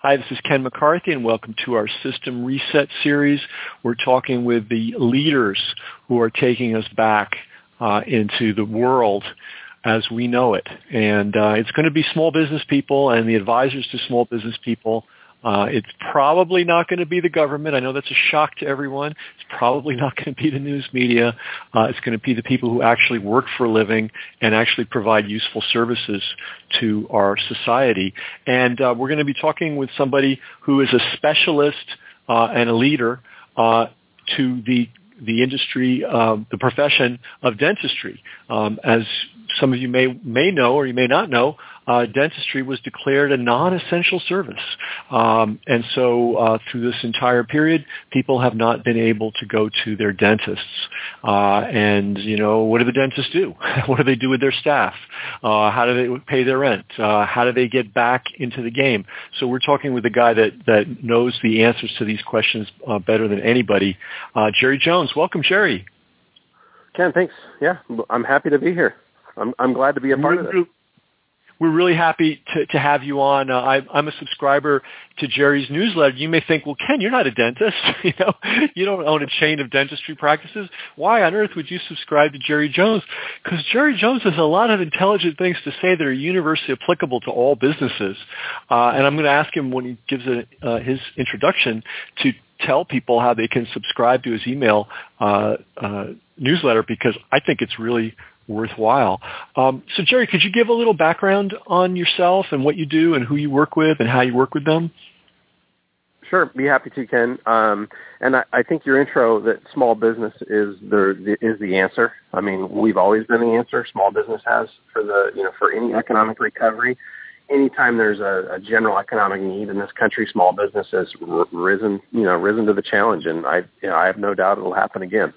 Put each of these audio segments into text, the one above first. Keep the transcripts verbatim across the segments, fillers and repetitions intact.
Hi, this is Ken McCarthy, and welcome to our System Reset series. We're talking with the leaders who are taking us back uh, into the world as we know it. And uh, it's going to be small business people and the advisors to small business people. Uh, it's probably not going to be the government. I know that's a shock to everyone. It's probably not going to be the news media. Uh, it's going to be the people who actually work for a living and actually provide useful services to our society. And uh, we're going to be talking with somebody who is a specialist uh, and a leader uh, to the the industry, um, the profession of dentistry. Um, as some of you may may know or you may not know, uh, dentistry was declared a non-essential service. Um, and so uh, through this entire period, people have not been able to go to their dentists. Uh, and, you know, what do the dentists do? What do they do with their staff? Uh, how do they pay their rent? Uh, how do they get back into the game? So we're talking with a guy that, that knows the answers to these questions uh, better than anybody. Uh, Jerry Jones. Welcome, Jerry. Ken, thanks. Yeah, I'm happy to be here. I'm, I'm glad to be a part of it. We're really happy to, to have you on. Uh, I, I'm a subscriber to Jerry's newsletter. You may think, well, Ken, you're not a dentist. you know, you don't own a chain of dentistry practices. Why on earth would you subscribe to Jerry Jones? Because Jerry Jones has a lot of intelligent things to say that are universally applicable to all businesses. Uh, and I'm going to ask him when he gives a, uh, his introduction to tell people how they can subscribe to his email uh, uh, newsletter, because I think it's really worthwhile. Um, so, Jerry, could you give a little background on yourself and what you do and who you work with and how you work with them? Sure, be happy to, Ken. Um, and I, I think your intro that small business is the, the is the answer. I mean, we've always been the answer. Small business has for the you know for any economic recovery. Anytime there's a, a general economic need in this country, small business has r- risen you know risen to the challenge, and I you know, I have no doubt it'll happen again.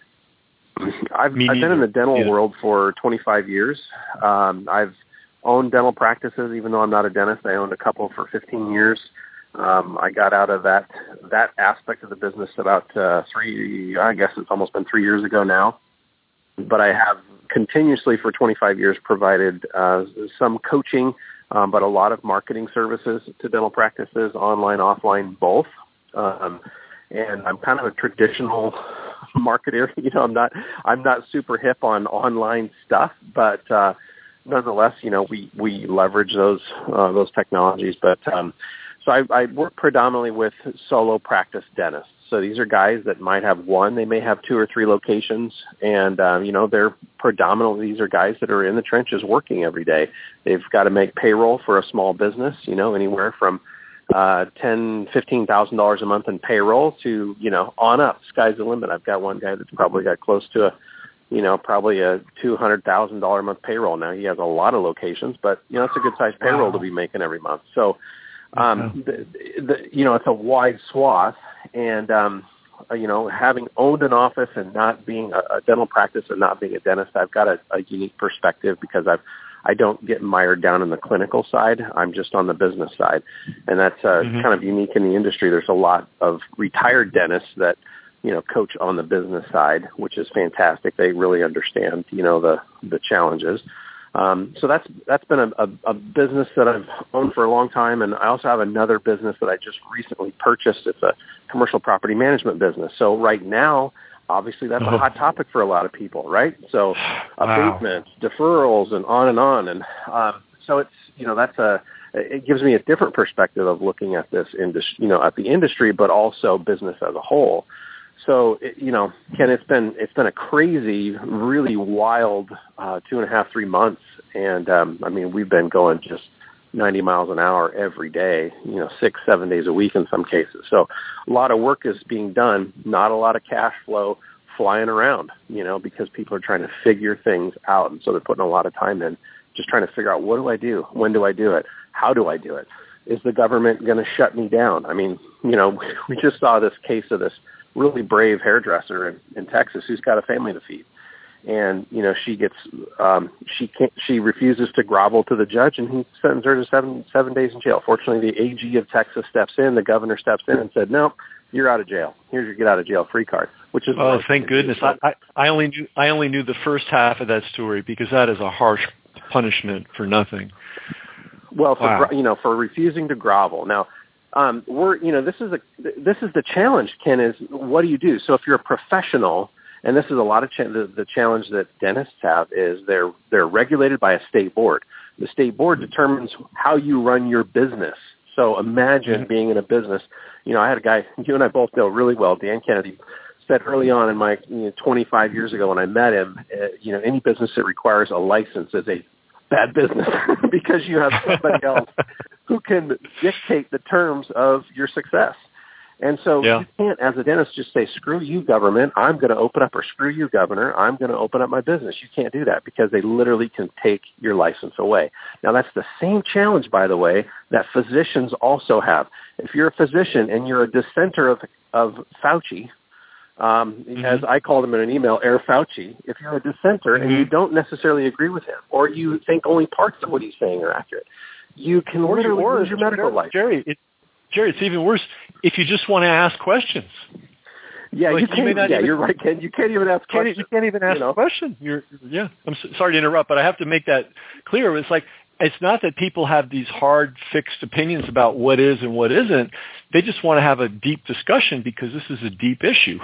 I've, I've been in the dental yeah. world for twenty-five years. Um, I've owned dental practices, even though I'm not a dentist. I owned a couple for fifteen years. Um, I got out of that that aspect of the business about uh, three, I guess it's almost been three years ago now. But I have continuously for twenty-five years provided uh, some coaching, um, but a lot of marketing services to dental practices, online, offline, both. Um, and I'm kind of a traditional marketer. You know, I'm not I'm not super hip on online stuff, but uh, nonetheless, you know, we, we leverage those uh, those technologies. But um, so I, I work predominantly with solo practice dentists. So these are guys that might have one, they may have two or three locations, and um, you know, they're predominantly these are guys that are in the trenches working every day. They've got to make payroll for a small business, you know, anywhere from uh, ten, fifteen thousand dollars a month in payroll to, you know, on up. Sky's the limit. I've got one guy that's probably got close to a, you know, probably a two hundred thousand dollar a month payroll. Now he has a lot of locations, but you know, it's a good sized payroll wow. to be making every month. So, um, the, the, you know, it's a wide swath, and um, you know, having owned an office and not being a, a dental practice and not being a dentist, I've got a, a unique perspective because I've I don't get mired down in the clinical side. I'm just on the business side. And that's uh, mm-hmm. kind of unique in the industry. There's a lot of retired dentists that, you know, coach on the business side, which is fantastic. They really understand, you know, the, the challenges. Um, so that's that's been a, a, a business that I've owned for a long time. And I also have another business that I just recently purchased. It's a commercial property management business. So right now, obviously, that's a hot topic for a lot of people, right? So abatements, wow. deferrals, and on and on. And um, so it's, you know, that's a, it gives me a different perspective of looking at this industry, you know, at the industry, but also business as a whole. So, it, you know, Ken, it's been, it's been a crazy, really wild uh, two and a half, three months. And um, I mean, we've been going just ninety miles an hour every day, you know, six, seven days a week in some cases. So a lot of work is being done, not a lot of cash flow flying around, you know, because people are trying to figure things out. And so they're putting a lot of time in, just trying to figure out, what do I do? When do I do it? How do I do it? Is the government going to shut me down? I mean, you know, we just saw this case of this really brave hairdresser in, in Texas who's got a family to feed. And, you know, she gets, um, she can't, she refuses to grovel to the judge, and he sentenced her to seven, seven days in jail. Fortunately, the A G of Texas steps in, the governor steps in and said, no, you're out of jail. Here's your get out of jail free card, which is, oh, thank goodness. I, I, I only knew, I only knew the first half of that story, because that is a harsh punishment for nothing. Well, for, wow. you know, for refusing to grovel. Now, um, we're, you know, this is a, this is the challenge, Ken, is what do you do? So if you're a professional, and this is a lot of cha- the, the challenge that dentists have is they're, they're regulated by a state board. The state board determines how you run your business. So imagine mm-hmm. being in a business. You know, I had a guy, you and I both know really well, Dan Kennedy, said early on in my you know, twenty-five years ago when I met him, uh, you know, any business that requires a license is a bad business because you have somebody else who can dictate the terms of your success. And so yeah. you can't, as a dentist, just say, screw you, government, I'm going to open up, or screw you, governor, I'm going to open up my business. You can't do that because they literally can take your license away. Now, that's the same challenge, by the way, that physicians also have. If you're a physician and you're a dissenter of, of Fauci, Um, mm-hmm. as I called him in an email, Air Fauci, if you're a dissenter mm-hmm. and you don't necessarily agree with him, or you think only parts of what he's saying are accurate, you can or literally or lose your medical life. Jerry, it, Jerry, it's even worse if you just want to ask questions. Yeah, like you can't. You yeah, even, you're right, Ken. You can't even ask can't, questions. You can't even ask you know? a question. You're, yeah, I'm so, sorry to interrupt, but I have to make that clear. It's like, it's not that people have these hard, fixed opinions about what is and what isn't. They just want to have a deep discussion because this is a deep issue.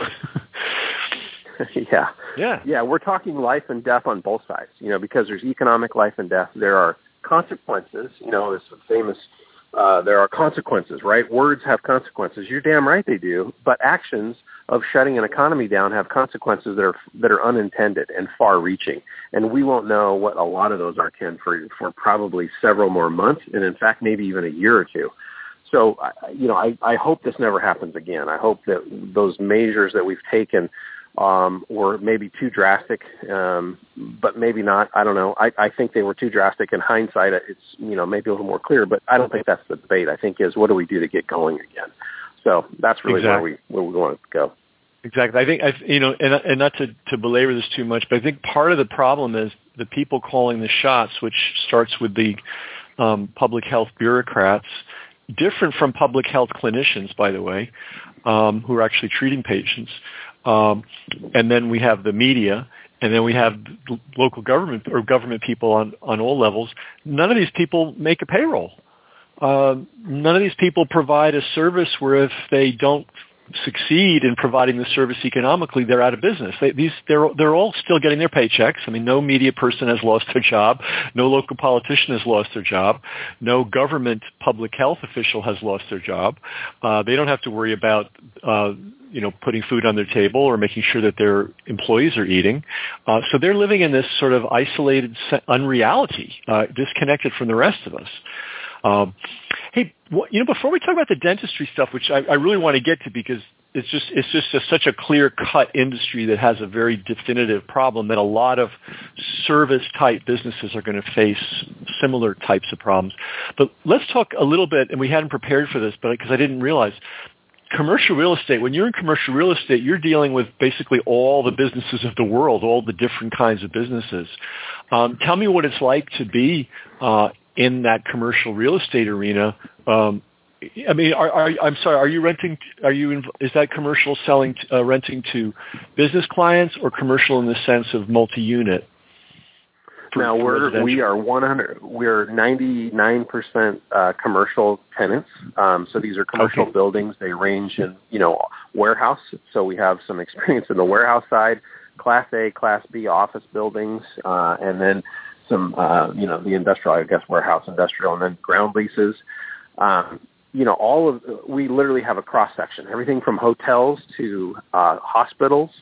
yeah. Yeah. Yeah, we're talking life and death on both sides, you know, because there's economic life and death. There are consequences, you know, this famous, uh, there are consequences, right? Words have consequences. You're damn right they do. But actions of shutting an economy down have consequences that are that are unintended and far-reaching. And we won't know what a lot of those are, Ken, for, for probably several more months, and in fact, maybe even a year or two. So, you know, I, I hope this never happens again. I hope that those measures that we've taken um, were maybe too drastic, um, but maybe not. I don't know. I, I think they were too drastic. In hindsight, it's, you know, maybe a little more clear, but I don't think that's the debate. I think is what do we do to get going again? So that's really exactly. where we where we want to go. Exactly. I think, I, you know, and, and not to, to belabor this too much, but I think part of the problem is the people calling the shots, which starts with the um, public health bureaucrats, different from public health clinicians, by the way, um, who are actually treating patients. Um, and then we have the media, and then we have local government or government people on, on all levels. None of these people make a payroll. Uh, none of these people provide a service where if they don't succeed in providing the service economically, they're out of business. They, these, they're, they're all still getting their paychecks. I mean, no media person has lost their job. No local politician has lost their job. No government public health official has lost their job. Uh, they don't have to worry about, uh, you know, putting food on their table or making sure that their employees are eating. Uh, so they're living in this sort of isolated unreality, uh, disconnected from the rest of us. Um, hey, you know, before we talk about the dentistry stuff, which I, I really want to get to because it's just it's just a, such a clear-cut industry that has a very definitive problem that a lot of service-type businesses are going to face similar types of problems. But let's talk a little bit, and we hadn't prepared for this, but because I didn't realize, commercial real estate, when you're in commercial real estate, you're dealing with basically all the businesses of the world, all the different kinds of businesses. Um, tell me what it's like to be uh, in that commercial real estate arena. Um, I mean, are, are, I'm sorry, are you renting, are you, in, is that commercial selling, uh, renting to business clients or commercial in the sense of multi-unit? For, now we're, we are one hundred, we're ninety-nine percent uh, commercial tenants. Um, so these are commercial okay. buildings. They range in, you know, warehouse. So we have some experience in the warehouse side, Class A, Class B office buildings, uh, and then some, uh, you know, the industrial, I guess, warehouse, industrial, and then ground leases. Um, you know, all of, we literally have a cross section, everything from hotels to uh, hospitals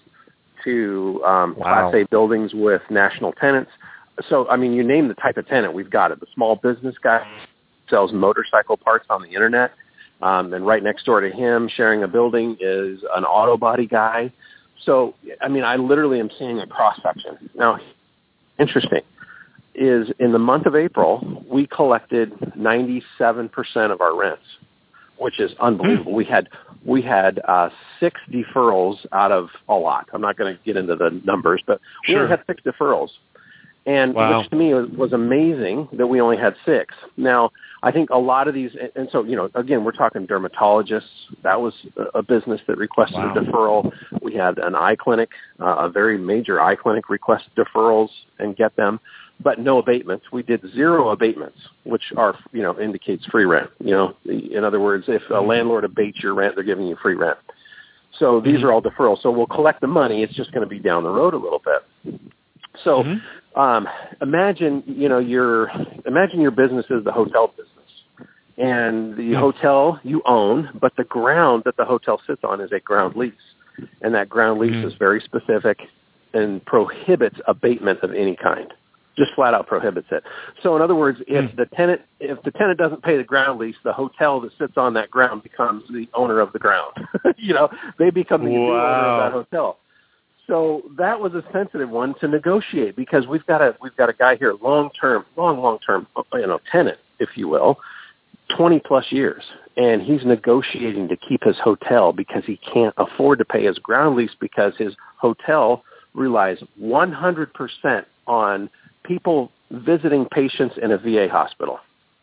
to um, wow. Class A buildings with national tenants. So, I mean, you name the type of tenant, we've got it. The small business guy sells motorcycle parts on the internet, um, and right next door to him, sharing a building, is an auto body guy. So, I mean, I literally am seeing a cross section. Now, interesting is in the month of April, we collected ninety-seven percent of our rents, which is unbelievable. We had we had uh, six deferrals out of a lot. I'm not going to get into the numbers, but we sure. only had six deferrals. And wow. which to me was, was amazing that we only had six. Now, I think a lot of these, and so, you know, again, we're talking dermatologists. That was a business that requested wow. a deferral. We had an eye clinic, uh, a very major eye clinic request deferrals and get them. but no abatements. We did zero abatements, which are, you know, indicates free rent. You know, in other words, if a landlord abates your rent, they're giving you free rent. So these mm-hmm. are all deferrals. So we'll collect the money. It's just going to be down the road a little bit. So mm-hmm. um, imagine, you know, your imagine your business is the hotel business, and the yeah. hotel you own, but the ground that the hotel sits on is a ground lease, and that ground lease mm-hmm. is very specific and prohibits abatement of any kind. Just flat out prohibits it. So in other words, if mm. the tenant if the tenant doesn't pay the ground lease, the hotel that sits on that ground becomes the owner of the ground. You know, they become the wow. new owner of that hotel. So that was a sensitive one to negotiate because we've got a we've got a guy here, long term, long long term, you know, tenant, if you will, twenty plus years, and he's negotiating to keep his hotel because he can't afford to pay his ground lease because his hotel relies one hundred percent on people visiting patients in a V A hospital.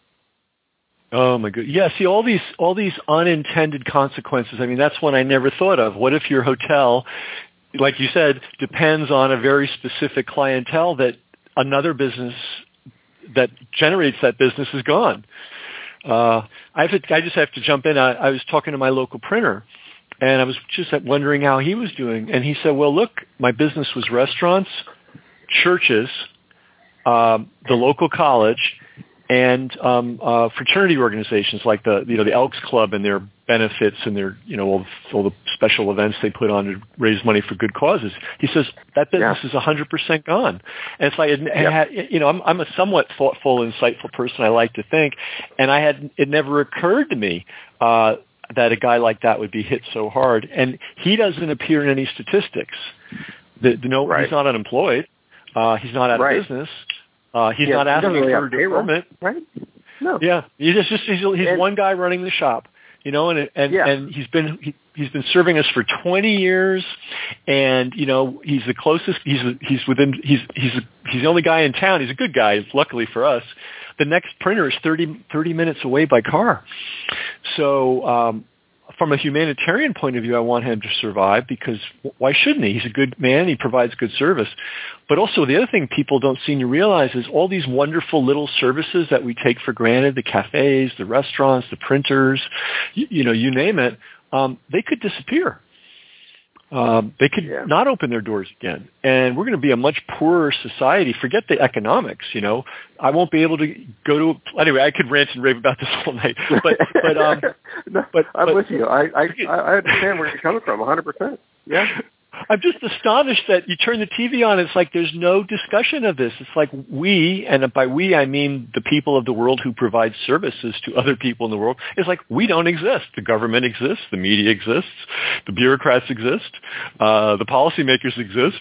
Oh my God! Yeah, see all these all these unintended consequences. I mean, that's one I never thought of. What if your hotel, like you said, depends on a very specific clientele that another business that generates that business is gone? Uh, I have to, I just have to jump in. I, I was talking to my local printer, and I was just wondering how he was doing, and he said, "Well, look, my business was restaurants, churches." Um, the local college, and um, uh, fraternity organizations like the you know the Elks Club and their benefits and their you know all the, all the special events they put on to raise money for good causes. He says that business yeah. is one hundred percent gone. And it's like it, it had, you know I'm, I'm a somewhat thoughtful, insightful person. I like to think, and I had it never occurred to me uh, that a guy like that would be hit so hard. And he doesn't appear in any statistics. The, the, no, right. He's not unemployed. Uh, he's not out right. of business. Uh, he's yeah, not asking really for a deferment. Right? No. Yeah, he's just, just he's, he's and, one guy running the shop, you know, and and, yeah. and he's been he, he's been serving us for twenty years, and you know he's the closest. He's he's within he's he's he's the only guy in town. He's a good guy, luckily for us. The next printer is thirty, thirty minutes away by car, so. Um, From a humanitarian point of view, I want him to survive because why shouldn't he? He's a good man. He provides good service. But also the other thing people don't seem to realize is all these wonderful little services that we take for granted, the cafes, the restaurants, the printers, you, you know, you name it, um, they could disappear. Um, they could yeah. not open their doors again. And we're going to be a much poorer society. Forget the economics, you know. I won't be able to go to – anyway, I could rant and rave about this all night. But, but, um, no, but I'm but, with you. I, I, I understand where you're coming from one hundred percent. Yeah. I'm just astonished that you turn the T V on. It's like there's no discussion of this. It's like we, and by we I mean the people of the world who provide services to other people in the world. It's like we don't exist. The government exists. The media exists. The bureaucrats exist. Uh, the policymakers exist.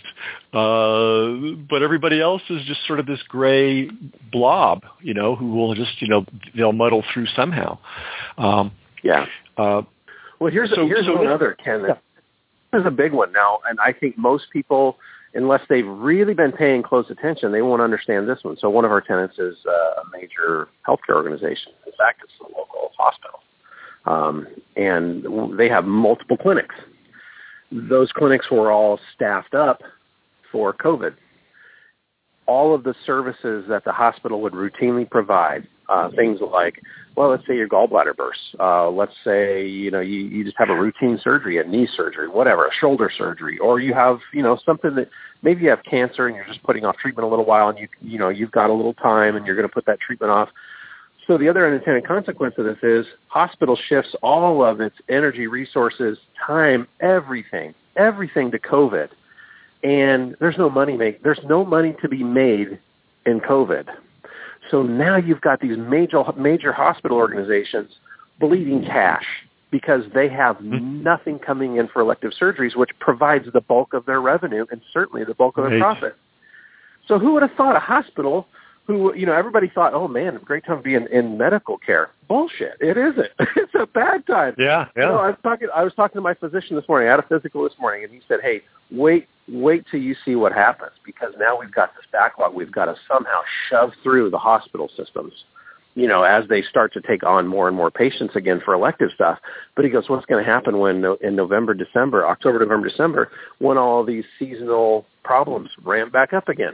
Uh, but everybody else is just sort of this gray blob, you know, who will just, you know, they'll muddle through somehow. Um, yeah. Uh, well, here's so, a, here's so one other, Ken. Yeah. This is a big one now, and I think most people, unless they've really been paying close attention, they won't understand this one. So one of our tenants is uh, a major healthcare organization. In fact, it's a local hospital, um, and they have multiple clinics. Those clinics were all staffed up for COVID. All of the services that the hospital would routinely provide, uh, things like, well, let's say your gallbladder bursts. Uh, let's say, you know, you, you just have a routine surgery, a knee surgery, whatever, a shoulder surgery, or you have, you know, something that maybe you have cancer and you're just putting off treatment a little while and you, you know, you've got a little time and you're going to put that treatment off. So the other unintended consequence of this is hospital shifts all of its energy, resources, time, everything, everything to COVID. And there's no money make. There's no money to be made in COVID. So now you've got these major major hospital organizations bleeding cash because they have nothing coming in for elective surgeries, which provides the bulk of their revenue and certainly the bulk of their right. profit. So who would have thought a hospital who, you know, everybody thought, oh, man, great time to be in, in medical care. Bullshit. It isn't. It's a bad time. Yeah, yeah. You know, I was talking I was talking to my physician this morning. I had a physical this morning, and he said, hey, wait, wait till you see what happens because now we've got this backlog we've got to somehow shove through the hospital systems, you know, as they start to take on more and more patients again for elective stuff. But he goes, what's going to happen when in November, December, October, November, December, when all these seasonal problems ramp back up again?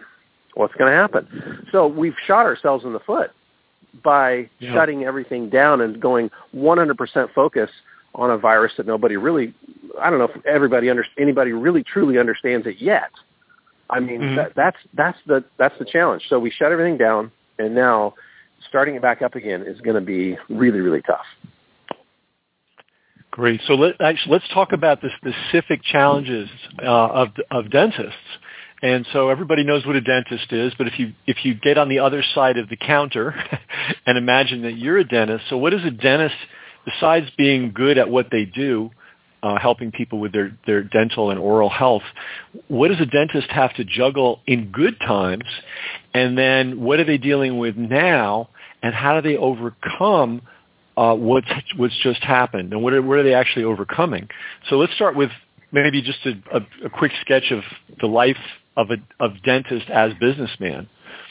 What's going to happen? So we've shot ourselves in the foot by yeah. shutting everything down and going one hundred percent focus on a virus that nobody really, I don't know if everybody, under, anybody really truly understands it yet. I mean, mm-hmm. that, that's that's the that's the challenge. So we shut everything down, and now starting it back up again is going to be really, really tough. Great. So let, actually, let's talk about the specific challenges uh, of of dentists. And so everybody knows what a dentist is, but if you if you get on the other side of the counter and imagine that you're a dentist, so what is a dentist, besides being good at what they do, uh, helping people with their, their dental and oral health, what does a dentist have to juggle in good times? And then what are they dealing with now? And how do they overcome uh, what's, what's just happened? And what are, what are they actually overcoming? So let's start with maybe just a, a, a quick sketch of the life of a of dentist as businessman.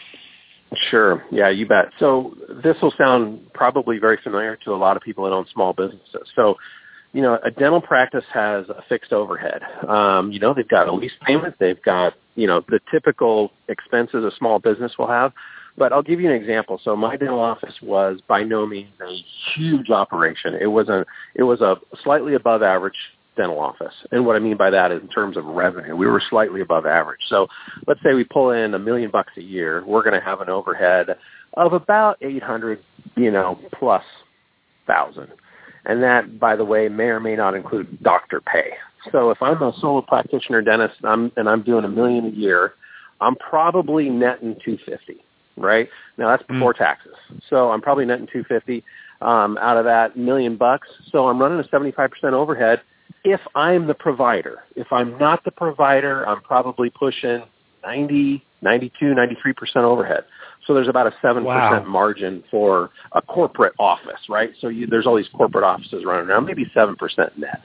Sure. Yeah, you bet. So this will sound probably very familiar to a lot of people that own small businesses. So, you know, a dental practice has a fixed overhead. Um, you know, they've got a lease payment. They've got, you know, the typical expenses a small business will have. But I'll give you an example. So my dental office was by no means a huge operation. It was a, it was a slightly above average dental office. And what I mean by that is in terms of revenue, we were slightly above average. So let's say we pull in a million bucks a year, we're going to have an overhead of about eight hundred, you know, plus thousand. And that, by the way, may or may not include doctor pay. So if I'm a solo practitioner dentist and I'm, and I'm doing a million a year, I'm probably netting two hundred fifty, right? Now that's before mm. taxes. So I'm probably netting two hundred fifty um, out of that million bucks. So I'm running a seventy-five percent overhead. If I'm the provider, if I'm not the provider, I'm probably pushing ninety, ninety-two, ninety-three percent overhead. So there's about a seven percent wow. margin for a corporate office, right? So you, there's all these corporate offices running around, maybe seven percent net.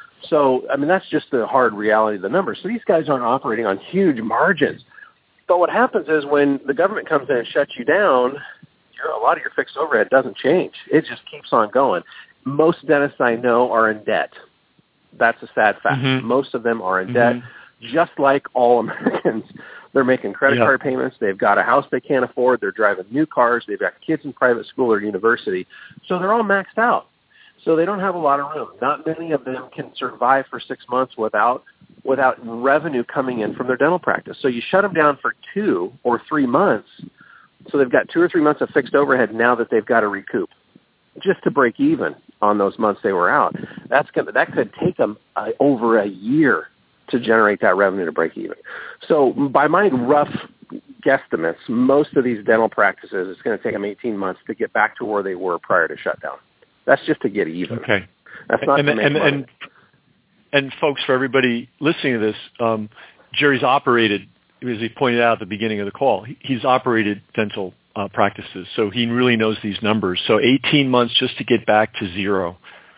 So, I mean, that's just the hard reality of the numbers. So these guys aren't operating on huge margins. But what happens is when the government comes in and shuts you down, your, a lot of your fixed overhead doesn't change. It just keeps on going. Most dentists I know are in debt. That's a sad fact. Mm-hmm. Most of them are in debt, mm-hmm. just like all Americans. They're making credit yep. card payments. They've got a house they can't afford. They're driving new cars. They've got kids in private school or university. So they're all maxed out. So they don't have a lot of room. Not many of them can survive for six months without without revenue coming in from their dental practice. So you shut them down for two or three months. So they've got two or three months of fixed overhead now that they've got to recoup just to break even on those months they were out. That's gonna, that could take them uh, over a year to generate that revenue to break even. So by my rough guesstimates, most of these dental practices, it's going to take them eighteen months to get back to where they were prior to shutdown. That's just to get even. Okay. That's not and, to make and, money. And, and folks, for everybody listening to this, um, Jerry's operated, as he pointed out at the beginning of the call, he's operated dental uh, practices, so he really knows these numbers. So eighteen months just to get back to zero.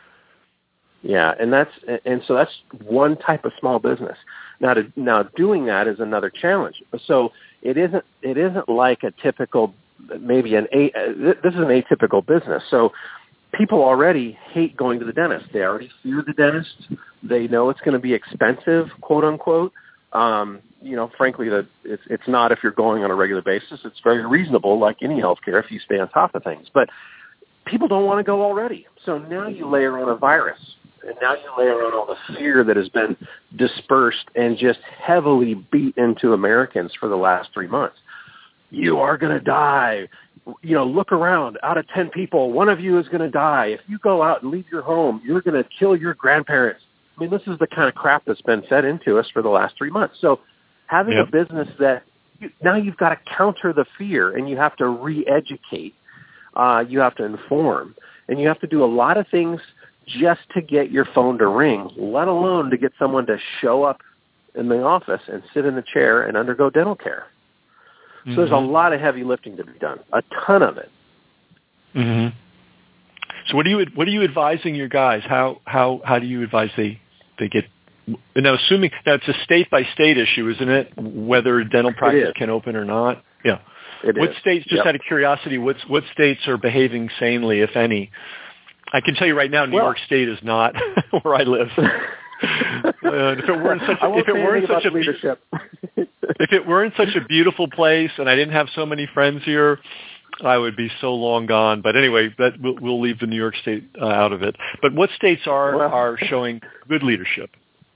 Yeah, and that's and so that's one type of small business. Now, to, now doing that is another challenge. So it isn't it isn't like a typical maybe an a this is an atypical business. So people already hate going to the dentist. They already fear the dentist. They know it's going to be expensive, quote unquote. Um, you know, frankly, that it's it's not if you're going on a regular basis. It's very reasonable, like any healthcare, if you stay on top of things. But people don't want to go already. So now you layer on a virus. And now you layer on all the fear that has been dispersed and just heavily beat into Americans for the last three months. You are going to die. You know, look around. Out of ten people, one of you is going to die. If you go out and leave your home, you're going to kill your grandparents. I mean, this is the kind of crap that's been fed into us for the last three months. So having yep. a business that you, now you've got to counter the fear and you have to re-educate. Uh, you have to inform. And you have to do a lot of things just to get your phone to ring, let alone to get someone to show up in the office and sit in the chair and undergo dental care. So mm-hmm. there's a lot of heavy lifting to be done, a ton of it. Mm-hmm. So what are you what are you advising your guys? How how how do you advise they they get? Now, assuming now it's a state by state issue, isn't it? Whether dental practice can open or not. Yeah. It what is. states? Just yep. out of curiosity, what's what states are behaving sanely, if any? I can tell you right now, New well, York State is not where I live. if it weren't such a, if it weren't such a leadership, if it weren't such a beautiful place, and I didn't have so many friends here, I would be so long gone. But anyway, that we'll, we'll leave the New York State uh, out of it. But what states are well, are showing good leadership?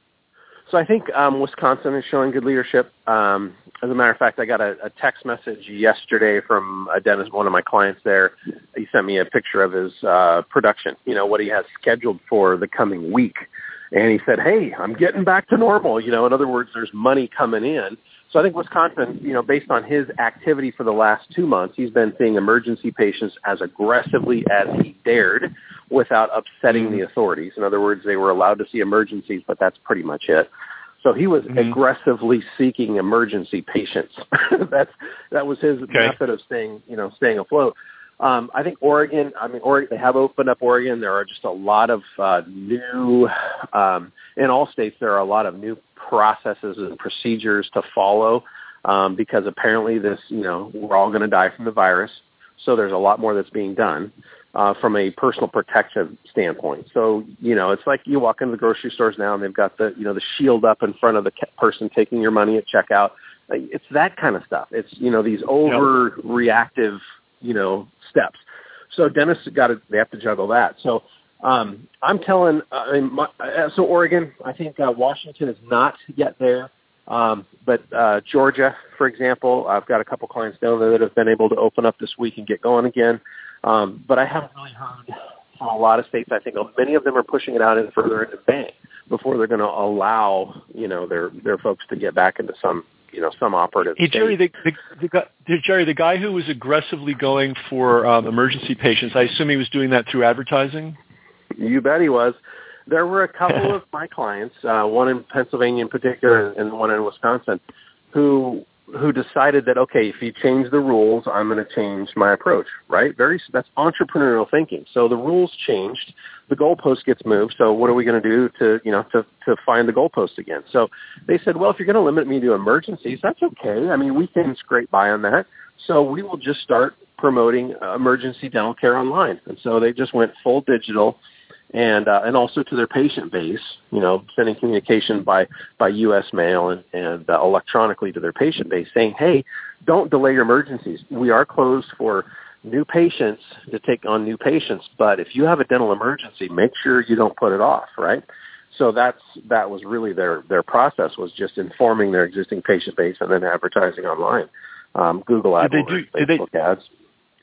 So I think um, Wisconsin is showing good leadership. Um, as a matter of fact, I got a, a text message yesterday from a dentist, one of my clients there. He sent me a picture of his uh, production, you know, what he has scheduled for the coming week. And he said, hey, I'm getting back to normal. You know, in other words, there's money coming in. So I think Wisconsin, you know, based on his activity for the last two months, he's been seeing emergency patients as aggressively as he dared without upsetting the authorities. In other words, they were allowed to see emergencies, but that's pretty much it. So he was mm-hmm. aggressively seeking emergency patients. that's that was his okay. method of staying, you know, staying afloat. Um, I think Oregon, I mean, Oregon, they have opened up Oregon. There are just a lot of uh, new, um, in all states, there are a lot of new processes and procedures to follow um, because apparently this, you know, we're all going to die from the virus. So there's a lot more that's being done uh, from a personal protection standpoint. So, you know, it's like you walk into the grocery stores now and they've got the, you know, the shield up in front of the person taking your money at checkout. It's that kind of stuff. It's, you know, these overreactive, you know, steps. So dentists got to, they have to juggle that. So um, I'm telling, uh, I mean, my, uh, so Oregon, I think uh, Washington is not yet there. Um, but uh, Georgia, for example, I've got a couple clients down there that have been able to open up this week and get going again. Um, but I haven't really heard from a lot of states. I think many of them are pushing it out in further into May before they're going to allow, you know, their their folks to get back into some, you know, some operative. Hey, Jerry, the, the, the, guy, Jerry, the guy who was aggressively going for um, emergency patients, I assume he was doing that through advertising? You bet he was. There were a couple of my clients, uh, one in Pennsylvania in particular and one in Wisconsin, who who decided that, okay, if you change the rules, I'm going to change my approach, right? Very, that's entrepreneurial thinking. So the rules changed, the goalpost gets moved, so what are we going to do to, you know, to, to find the goalpost again? So they said, well, if you're going to limit me to emergencies, that's okay. I mean, we can scrape by on that. So we will just start promoting uh, emergency dental care online. And so they just went full digital. And uh, and also to their patient base, you know, sending communication by, by U S mail and, and uh, electronically to their patient base saying, hey, don't delay your emergencies. We are closed for new patients to take on new patients, but if you have a dental emergency, make sure you don't put it off, right? So that's that was really their, their process, was just informing their existing patient base and then advertising online, um, Google AdWords, did they do, Facebook did they, ads.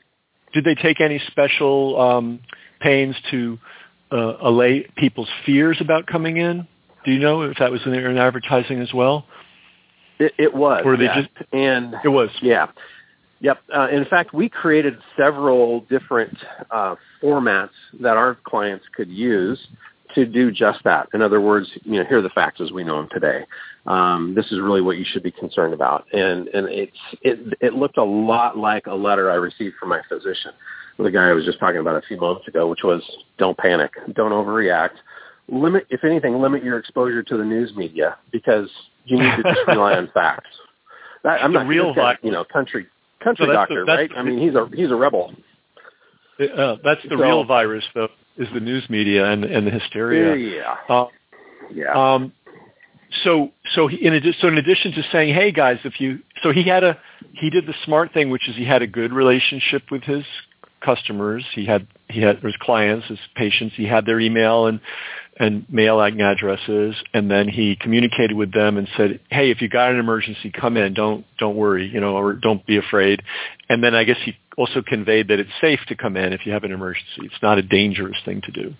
Did they take any special um, pains to Uh, allay people's fears about coming in? Do you know if that was in their in advertising as well? It, it was. Or they yeah. just and it was. Yeah. Yep. Uh, in fact, we created several different uh, formats that our clients could use to do just that. In other words, you know, here are the facts as we know them today. Um, this is really what you should be concerned about. And and it's it it looked a lot like a letter I received from my physician, the guy I was just talking about a few moments ago, which was, don't panic, don't overreact. Limit, if anything, limit your exposure to the news media because you need to just rely on facts. That, I'm the not real guy, you know, country country so doctor, the, right? I mean, he's a he's a rebel. Uh, that's the so, real virus, though, is the news media and, and the hysteria. Yeah. Uh, yeah. Um, so so he, in addition, so in addition to saying, hey guys, if you so he had a he did the smart thing, which is he had a good relationship with his customers. He had he had his clients, his patients. He had their email and and mailing addresses, and then he communicated with them and said, "Hey, if you got an emergency, come in. Don't don't worry, you know, or don't be afraid." And then I guess he also conveyed that it's safe to come in if you have an emergency. It's not a dangerous thing to do.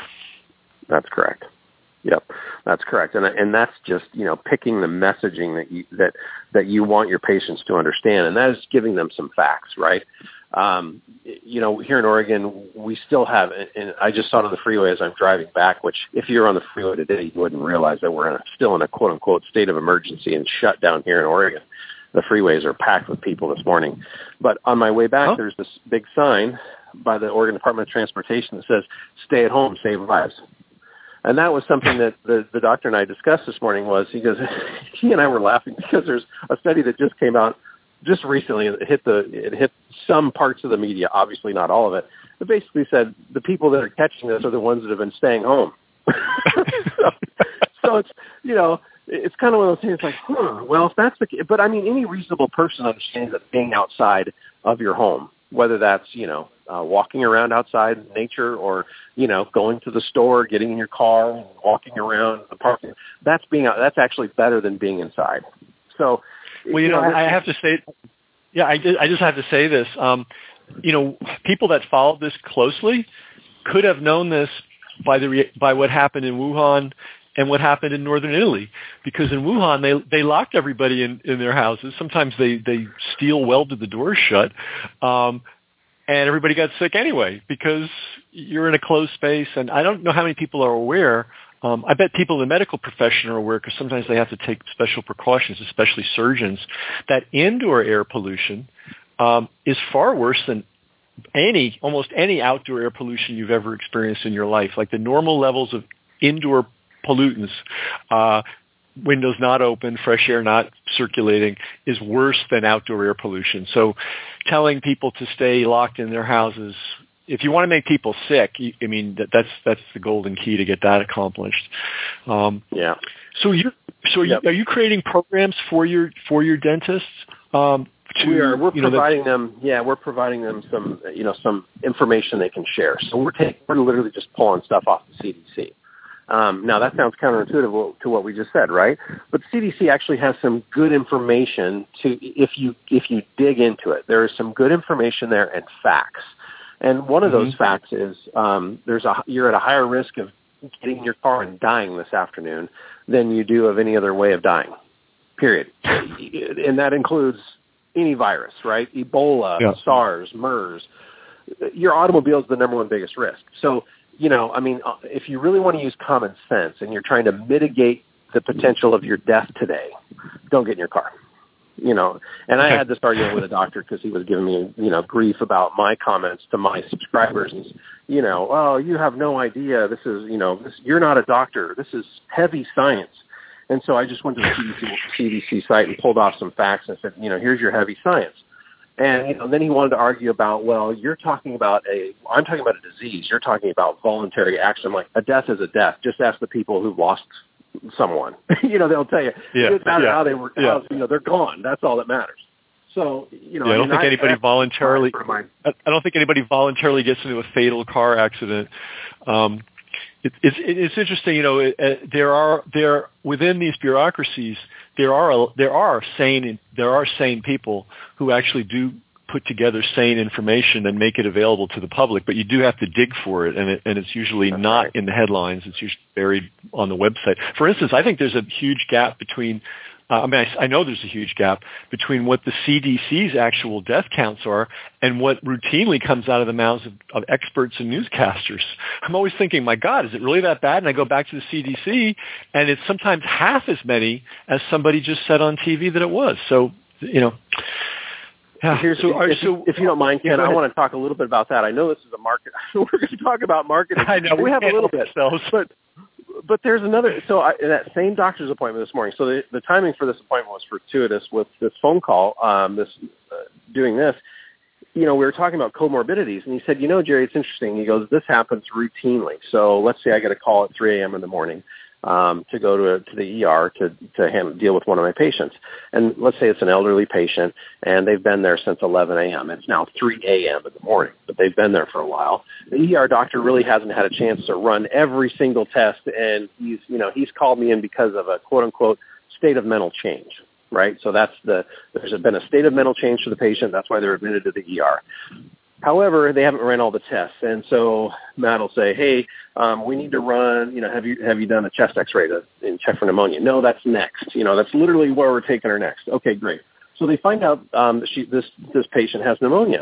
That's correct. Yep, that's correct, and and that's just, you know, picking the messaging that you that that you want your patients to understand, and that is giving them some facts, right? Um, you know, here in Oregon, we still have, and I just saw it on the freeway as I'm driving back, which if you're on the freeway today, you wouldn't realize that we're in a, still in a quote unquote state of emergency and shutdown here in Oregon. The freeways are packed with people this morning. But on my way back, huh? there's this big sign by the Oregon Department of Transportation that says, "Stay at home, save lives." And that was something that the, the doctor and I discussed this morning. Was he goes, he and I were laughing because there's a study that just came out just recently. It hit the it hit some parts of the media, obviously not all of it. It basically said the people that are catching this are the ones that have been staying home. so, so it's, you know, it's kind of one of those things like, huh, well, if that's the case, but I mean, any reasonable person understands that being outside of your home, whether that's, you know, uh, walking around outside in nature or, you know, going to the store, getting in your car, and walking around the park, that's being out, that's actually better than being inside. So, well, you, you know, know I have to say, yeah, I, did, I just have to say this, um, you know, people that followed this closely could have known this by the by what happened in Wuhan and what happened in northern Italy, because in Wuhan they they locked everybody in, in their houses. Sometimes they they steel welded the doors shut, um, and everybody got sick anyway because you're in a closed space. And I don't know how many people are aware. Um, I bet people in the medical profession are aware because sometimes they have to take special precautions, especially surgeons, that indoor air pollution um, is far worse than any, almost any outdoor air pollution you've ever experienced in your life. Like the normal levels of indoor pollutants, uh, windows not open, fresh air not circulating, is worse than outdoor air pollution. So telling people to stay locked in their houses, if you want to make people sick, I mean, that, that's that's the golden key to get that accomplished. Um, yeah. So you so are, yep. you, are you creating programs for your for your dentists? Um, to, we are. We're you know, providing them. Yeah, we're providing them some you know some information they can share. So we're taking, we're literally just pulling stuff off the C D C. Um, now that sounds counterintuitive to what we just said, right? But the C D C actually has some good information to if you if you dig into it. There is some good information there and facts. And one of those mm-hmm. facts is um, there's a you're at a higher risk of getting in your car and dying this afternoon than you do of any other way of dying, period. And that includes any virus, right? Ebola, yeah. SARS, MERS. Your automobile is the number one biggest risk. So, you know, I mean, if you really want to use common sense and you're trying to mitigate the potential of your death today, don't get in your car. You know, and I had this argument with a doctor because he was giving me, you know, grief about my comments to my subscribers. And, you know, oh, you have no idea. This is, you know, this, you're not a doctor. This is heavy science. And so I just went to the C D C, C D C site and pulled off some facts and said, you know, here's your heavy science. And, you know, then he wanted to argue about, well, you're talking about a, I'm talking about a disease. You're talking about voluntary action. I'm like, a death is a death. Just ask the people who lost someone. you know, they'll tell you. Yeah. It doesn't matter yeah. how they were, yeah. how, you know, they're gone. That's all that matters. So, you know, yeah, I don't I mean, think I, anybody voluntarily, my, I don't think anybody voluntarily gets into a fatal car accident. Um, it, it's, it's interesting, you know, it, uh, there are, there, within these bureaucracies, there are, there are sane, there are sane people who actually do put together sane information and make it available to the public, but you do have to dig for it, and, it, and it's usually That's not right. in the headlines. It's usually buried on the website. For instance, I think there's a huge gap between, uh, I mean, I, I know there's a huge gap between what the C D C's actual death counts are and what routinely comes out of the mouths of, of experts and newscasters. I'm always thinking, my God, is it really that bad? And I go back to the C D C, and it's sometimes half as many as somebody just said on T V that it was. So, you know, Yeah. Here's, so, if, so, if you don't mind, Ken, I want to talk a little bit about that. I know this is a market. We're going to talk about marketing. I know. We have a little bit. Ourselves. But but there's another. So I, that same doctor's appointment this morning. So the, the timing for this appointment was fortuitous with this phone call, um, this uh, doing this. You know, we were talking about comorbidities, and he said, you know, Jerry, it's interesting. He goes, this happens routinely. So let's say I get a call at three a.m. in the morning. Um, to go to to the E R to to handle, deal with one of my patients, and let's say it's an elderly patient, and they've been there since eleven a.m. It's now three a.m. in the morning, but they've been there for a while. The E R doctor really hasn't had a chance to run every single test, and he's you know he's called me in because of a quote unquote state of mental change, right? So that's the there's been a state of mental change for the patient. That's why they're admitted to the E R. However, they haven't ran all the tests, and so Matt will say, "Hey, um, we need to run. You know, have you have you done a chest X-ray to and check for pneumonia?" No, that's next. You know, that's literally where we're taking her next. Okay, great. So they find out um, that she, this this patient has pneumonia.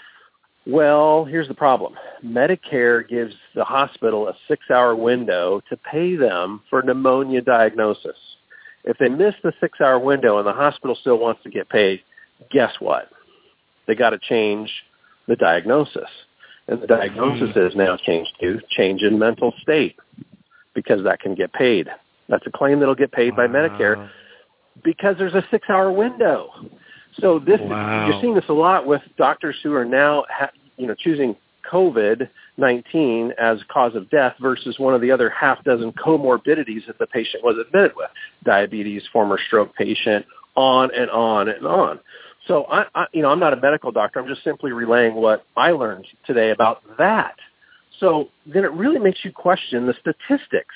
Well, here's the problem: Medicare gives the hospital a six-hour window to pay them for pneumonia diagnosis. If they miss the six-hour window and the hospital still wants to get paid, guess what? They got to change the diagnosis. And the diagnosis is now changed to change in mental state because that can get paid. That's a claim that will get paid wow. by Medicare because there's a six-hour window. So this, wow. you're seeing this a lot with doctors who are now, ha- you know, choosing COVID nineteen as cause of death versus one of the other half dozen comorbidities that the patient was admitted with, diabetes, former stroke patient, on and on and on. So, I, I, you know, I'm not a medical doctor. I'm just simply relaying what I learned today about that. So then it really makes you question the statistics.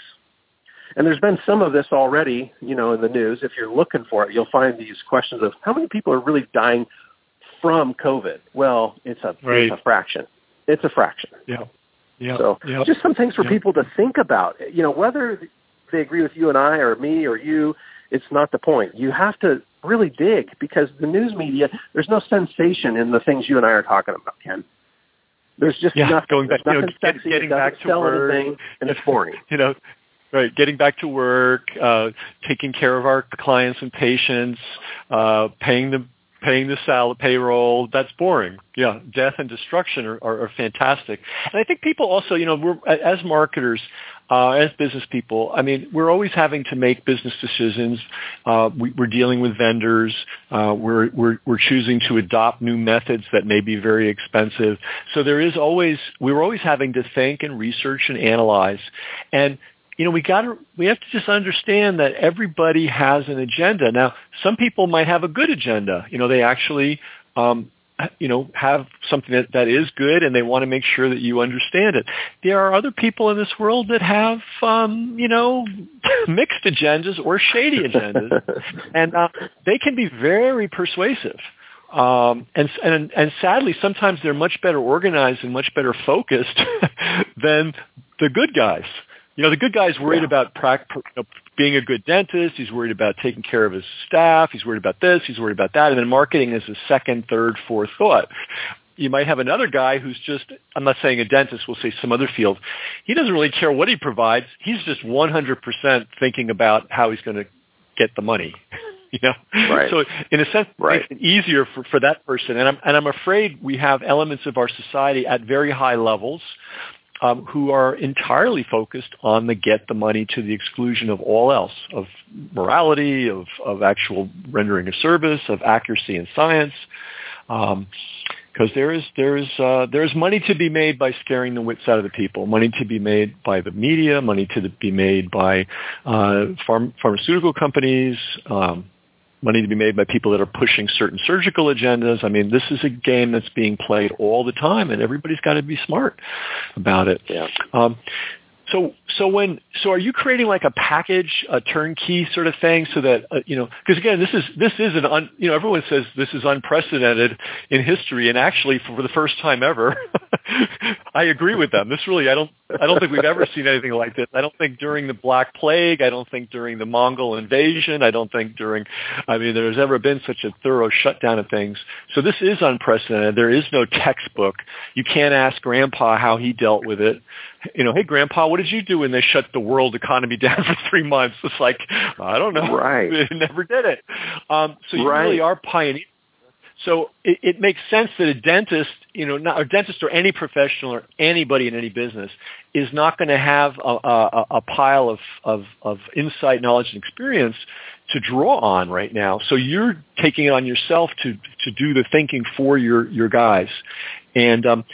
And there's been some of this already, you know, in the news. If you're looking for it, you'll find these questions of how many people are really dying from COVID. Well, it's a, right. it's a fraction. It's a fraction. Yeah. Yeah. So yeah. just some things for yeah. people to think about. You know, whether they agree with you and I or me or you, it's not the point. You have to really dig, because the news media, there's no sensation in the things you and I are talking about, Ken. There's just yeah, nothing. Going back, there's nothing you know, sexy. getting it back to sell work, anything, and it's boring. You know, right? Getting back to work, uh, taking care of our clients and patients, uh, paying the paying the salary payroll. That's boring. Yeah, death and destruction are, are, are fantastic. And I think people also, you know, we're as marketers. Uh, as business people, I mean, we're always having to make business decisions. Uh, we, we're dealing with vendors. Uh, we're, we're, we're choosing to adopt new methods that may be very expensive. So there is always, we're always having to think and research and analyze. And, you know, we got to, we have to just understand that everybody has an agenda. Now, some people might have a good agenda. You know, they actually, um, you know, have something that, that is good, and they want to make sure that you understand it. There are other people in this world that have, um, you know, mixed agendas or shady agendas, and uh, they can be very persuasive. Um, and, and and sadly, sometimes they're much better organized and much better focused than the good guys. You know, the good guy's worried yeah. about pra- you know, being a good dentist. He's worried about taking care of his staff. He's worried about this. He's worried about that. And then marketing is a second, third, fourth thought. You might have another guy who's just, I'm not saying a dentist, we'll say some other field. He doesn't really care what he provides. He's just one hundred percent thinking about how he's going to get the money. You know, right. So in a sense, it right. makes it easier for, for that person. And I'm, and I'm afraid we have elements of our society at very high levels Um, who are entirely focused on the get the money to the exclusion of all else, of morality, of, of actual rendering a service, of accuracy in science. Um, because there is there is uh, there is money to be made by scaring the wits out of the people, money to be made by the media, money to be made by uh, pharm- pharmaceutical companies. Um, money to be made by people that are pushing certain surgical agendas. I mean, this is a game that's being played all the time, and everybody's got to be smart about it. Yeah. Um, so, so when, so are you creating like a package, a turnkey sort of thing, so that uh, you know? Because again, this is this is an un, you know, everyone says this is unprecedented in history, and actually, for the first time ever, I agree with them. This really, I don't, I don't think we've ever seen anything like this. I don't think during the Black Plague, I don't think during the Mongol invasion, I don't think during, I mean, there's ever been such a thorough shutdown of things. So this is unprecedented. There is no textbook. You can't ask Grandpa how he dealt with it. You know, hey, Grandpa, what did you do when they shut the world economy down for three months? It's like, I don't know. Right. They never did it. Um, so you right. really are pioneers. So it, it makes sense that a dentist, you know, not a dentist or any professional or anybody in any business is not going to have a, a, a pile of, of, of insight, knowledge, and experience to draw on right now. So you're taking it on yourself to to do the thinking for your, your guys. And um,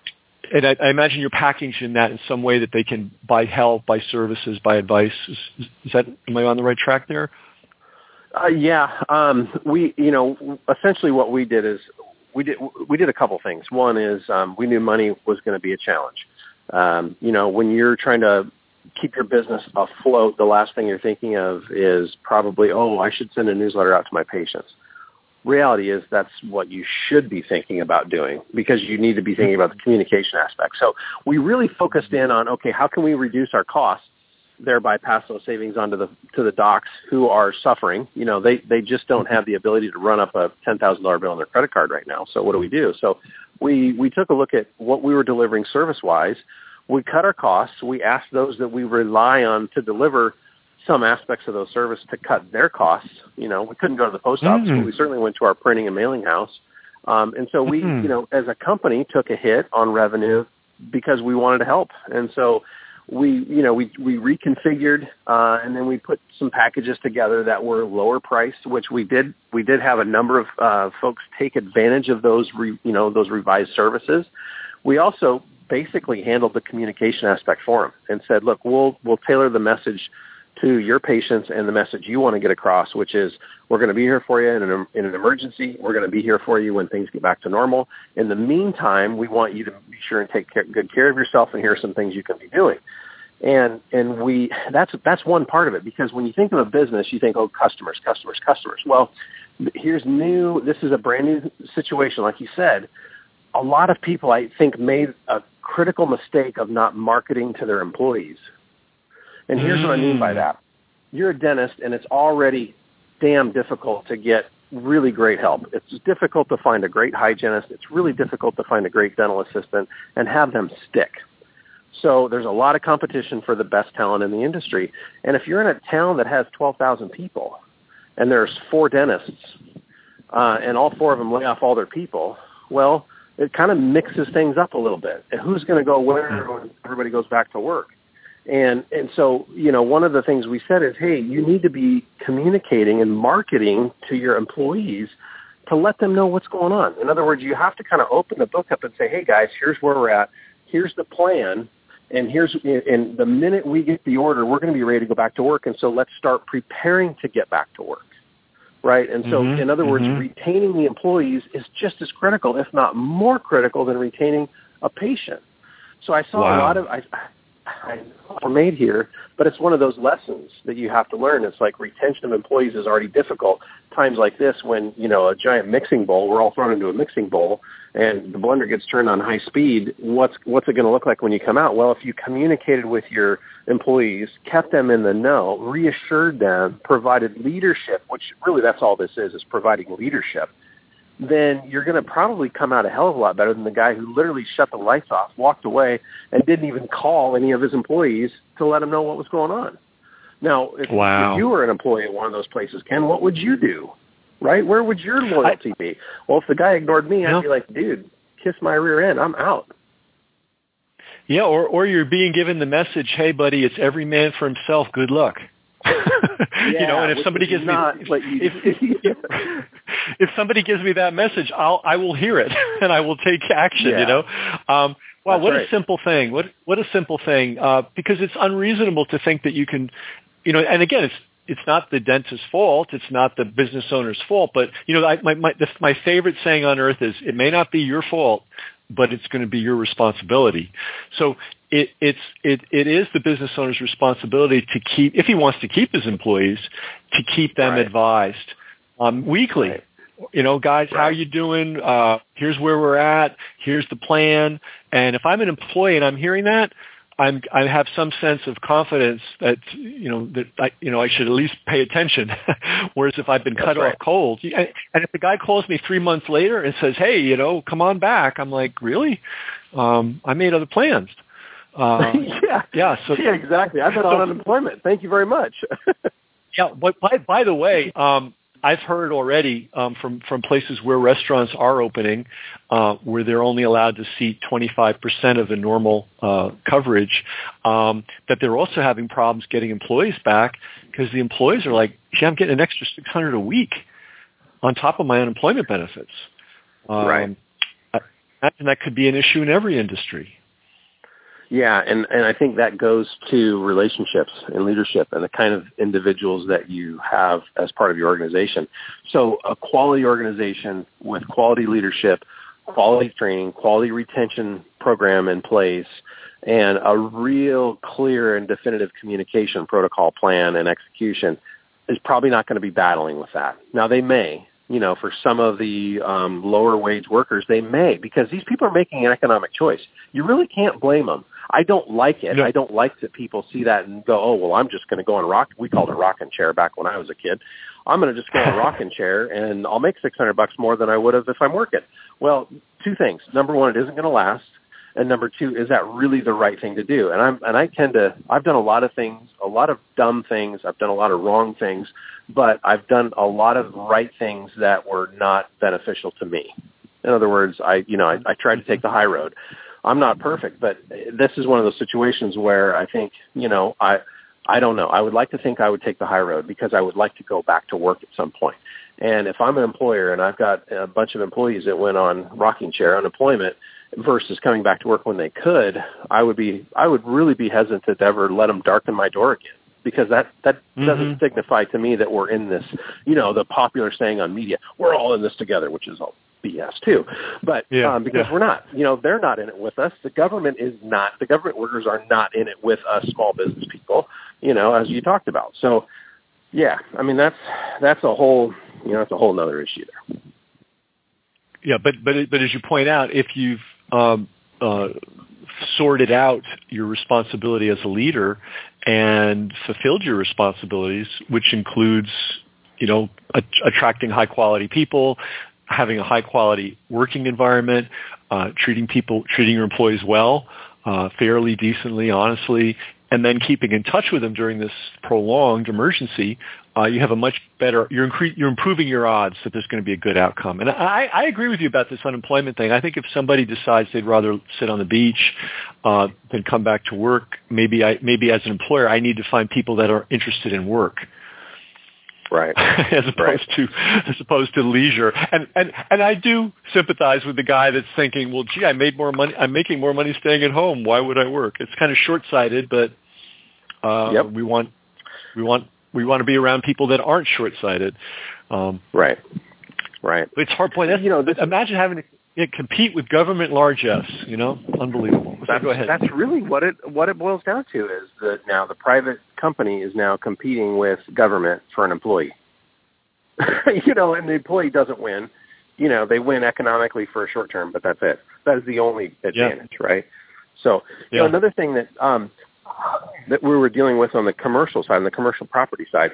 and I, I imagine you're packaging that in some way that they can buy help, buy services, buy advice. Is, is that, am I on the right track there? Uh, yeah, um, we, you know, essentially what we did is we did we did a couple things. One is um, we knew money was going to be a challenge. Um, you know, when you're trying to keep your business afloat, the last thing you're thinking of is probably, oh, I should send a newsletter out to my patients. Reality is that's what you should be thinking about doing, because you need to be thinking about the communication aspect. So we really focused in on, okay, how can we reduce our costs, thereby pass those savings on to the to the docs who are suffering. You know, they, they just don't have the ability to run up a ten thousand dollars bill on their credit card right now. So what do we do? So we, we took a look at what we were delivering service-wise. We cut our costs. We asked those that we rely on to deliver some aspects of those services to cut their costs. You know, we couldn't go to the post office, mm-hmm. but we certainly went to our printing and mailing house. Um, and so we, mm-hmm. you know, as a company took a hit on revenue because we wanted to help. And so we, you know, we, we reconfigured, uh, and then we put some packages together that were lower priced, which we did, we did have a number of, uh, folks take advantage of those, re, you know, those revised services. we also basically handled the communication aspect for them and said, look, we'll we'll tailor the message to your patients and the message you want to get across, which is we're going to be here for you in an, in an emergency. We're going to be here for you when things get back to normal. In the meantime, we want you to be sure and take care, good care of yourself, and here are some things you can be doing. And and we that's that's one part of it, because when you think of a business, you think, oh, customers, customers, customers. Well, here's new. This is a brand new situation, like you said. A lot of people, I think, made a critical mistake of not marketing to their employees. And here's mm. what I mean by that. You're a dentist, and it's already damn difficult to get really great help. It's difficult to find a great hygienist. It's really difficult to find a great dental assistant and have them stick. So there's a lot of competition for the best talent in the industry. And if you're in a town that has twelve thousand people and there's four dentists uh, and all four of them lay off all their people, well, it kind of mixes things up a little bit. And who's going to go where when everybody goes back to work? And and so, you know, one of the things we said is, hey, you need to be communicating and marketing to your employees to let them know what's going on. In other words, you have to kind of open the book up and say, hey, guys, here's where we're at. Here's the plan. And here's and the minute we get the order, we're going to be ready to go back to work. And so let's start preparing to get back to work. Right. And so, mm-hmm, in other words, mm-hmm. retaining the employees is just as critical, if not more critical, than retaining a patient. So I saw wow. a lot of I, I made here, but it's one of those lessons that you have to learn. It's like retention of employees is already difficult. Times like this, when, you know, a giant mixing bowl, we're all thrown into a mixing bowl, and the blender gets turned on high speed. What's what's it going to look like when you come out? Well, if you communicated with your employees, kept them in the know, reassured them, provided leadership, which really that's all this is, is providing leadership, then you're going to probably come out a hell of a lot better than the guy who literally shut the lights off, walked away, and didn't even call any of his employees to let them know what was going on. Now, if, wow. if you were an employee at one of those places, Ken, what would you do? Right? Where would your loyalty I, be? Well, if the guy ignored me, I'd no. be like, dude, kiss my rear end. I'm out. Yeah, or, or you're being given the message, hey, buddy, it's every man for himself. Good luck. yeah, you know, and if somebody gives me if, if, if, if somebody gives me that message, I'll I will hear it and I will take action. Yeah. You know, um, wow, That's what right. a simple thing! What what a simple thing! Uh, because it's unreasonable to think that you can, you know, and again, it's it's not the dentist's fault, it's not the business owner's fault, but you know, I, my my the, my favorite saying on earth is, it may not be your fault, but it's going to be your responsibility. So it, it's, it, it is the business owner's responsibility to keep, if he wants to keep his employees, to keep them right. advised um, weekly. Right. You know, guys, right. how you doing? Uh, here's where we're at. Here's the plan. And if I'm an employee and I'm hearing that, I'm, I have some sense of confidence that, you know, that I, you know, I should at least pay attention. Whereas if I've been That's cut right. off cold, and, and if the guy calls me three months later and says, hey, you know, come on back, I'm like, really? Um, I made other plans. Uh, yeah. Yeah. So, yeah, exactly. I've been so, on unemployment. Thank you very much. yeah. But by, by the way, um, I've heard already um, from, from places where restaurants are opening, uh, where they're only allowed to seat twenty-five percent of the normal uh, coverage, um, that they're also having problems getting employees back, because the employees are like, gee, I'm getting an extra six hundred dollars a week on top of my unemployment benefits. Um, right. I imagine that could be an issue in every industry. Yeah, and, and I think that goes to relationships and leadership and the kind of individuals that you have as part of your organization. So a quality organization with quality leadership, quality training, quality retention program in place, and a real clear and definitive communication protocol plan and execution is probably not going to be battling with that. Now, they may. You know, for some of the um, lower wage workers, they may, because these people are making an economic choice. You really can't blame them. I don't like it. No. I don't like that people see that and go, oh, well, I'm just going to go on rock. We called it rocking chair back when I was a kid. I'm going to just go on rocking chair and I'll make six hundred bucks more than I would have if I'm working. Well, two things. Number one, it isn't going to last. And number two, is that really the right thing to do? And I'm and I tend to, I've done a lot of things, a lot of dumb things. I've done a lot of wrong things, but I've done a lot of right things that were not beneficial to me. In other words, I, you know, I, I tried to take the high road. I'm not perfect, but this is one of those situations where I think, you know, I, I don't know. I would like to think I would take the high road because I would like to go back to work at some point. And if I'm an employer and I've got a bunch of employees that went on rocking chair unemployment, versus coming back to work when they could, I would be, I would really be hesitant to ever let them darken my door again, because that, that mm-hmm. doesn't signify to me that we're in this, you know, the popular saying on media, we're all in this together, which is all B S too. But yeah, um, because yeah. we're not, you know, they're not in it with us. The government is not, the government workers are not in it with us small business people, you know, as you talked about. So yeah, I mean, that's, that's a whole, you know, that's a whole nother issue there. Yeah. But, but, but as you point out, if you've, um, uh, sorted out your responsibility as a leader and fulfilled your responsibilities, which includes, you know, a- attracting high quality people, having a high-quality working environment, uh, treating people, treating your employees well, uh, fairly, decently, honestly, and then keeping in touch with them during this prolonged emergency, uh, you have a much better, you're, incre- you're improving your odds that there's going to be a good outcome. And I, I agree with you about this unemployment thing. I think if somebody decides they'd rather sit on the beach uh, than come back to work, maybe I, maybe as an employer, I need to find people that are interested in work. Right. as opposed right. to as opposed to leisure. And, and and I do sympathize with the guy that's thinking, well, gee, I made more money. I'm making more money staying at home. Why would I work? It's kind of short-sighted, but uh, yep. we want we want we want to be around people that aren't short-sighted. Um, right. Right. It's a hard point. That's, you know, this, imagine having to you know, compete with government largesse. You know, unbelievable. That's, Go ahead. That's really what it what it boils down to is that now the private company is now competing with government for an employee. you know, and the employee doesn't win. You know, they win economically for a short term, but that's it. That is the only advantage, yeah. right? So, you yeah. know, another thing that um, that we were dealing with on the commercial side, on the commercial property side,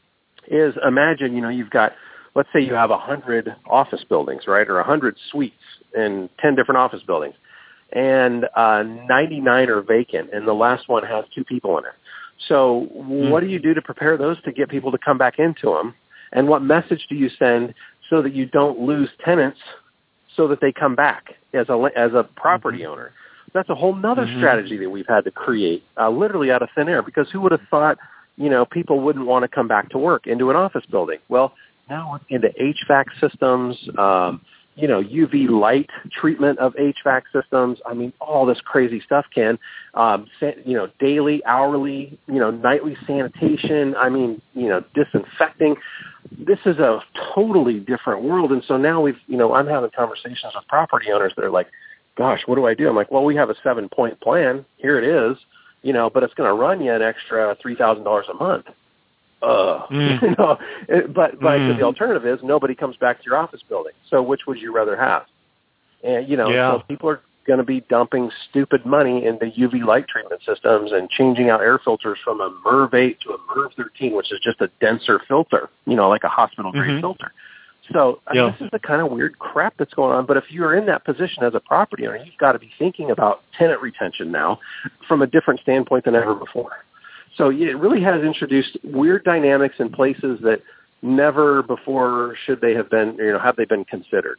is imagine, you know, you've got, let's say you have a hundred office buildings, right, or a hundred suites in ten different office buildings, and uh, ninety-nine are vacant, and the last one has two people in it. So mm. what do you do to prepare those to get people to come back into them? And what message do you send so that you don't lose tenants so that they come back as a, as a property mm-hmm. owner? That's a whole nother mm-hmm. strategy that we've had to create uh, literally out of thin air, because who would have thought, you know, people wouldn't want to come back to work into an office building? Well, now into H V A C systems, um, you know, U V light treatment of H V A C systems. I mean, all this crazy stuff, Ken. Um, you know, daily, hourly, you know, nightly sanitation. I mean, you know, disinfecting. This is a totally different world. And so now we've, you know, I'm having conversations with property owners that are like, gosh, what do I do? I'm like, well, we have a seven-point plan. Here it is, you know, but it's going to run you an extra three thousand dollars a month. Uh, mm. you know, it, but but mm. the alternative is nobody comes back to your office building. So which would you rather have? And you know, yeah. so people are going to be dumping stupid money into U V light treatment systems and changing out air filters from a MERV eight to a MERV thirteen, which is just a denser filter, you know, like a hospital grade mm-hmm. filter. So I mean, yeah. this is the kind of weird crap that's going on. But if you're in that position as a property owner, you've got to be thinking about tenant retention now from a different standpoint than ever before. So it really has introduced weird dynamics in places that never before should they have been, you know, have they been considered.